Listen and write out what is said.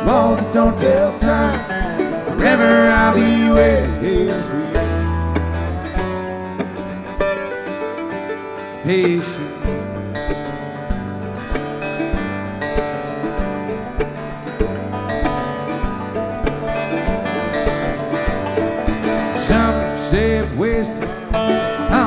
walls that don't tell time. Forever I'll be waiting for you. Patient. Some say I've wasted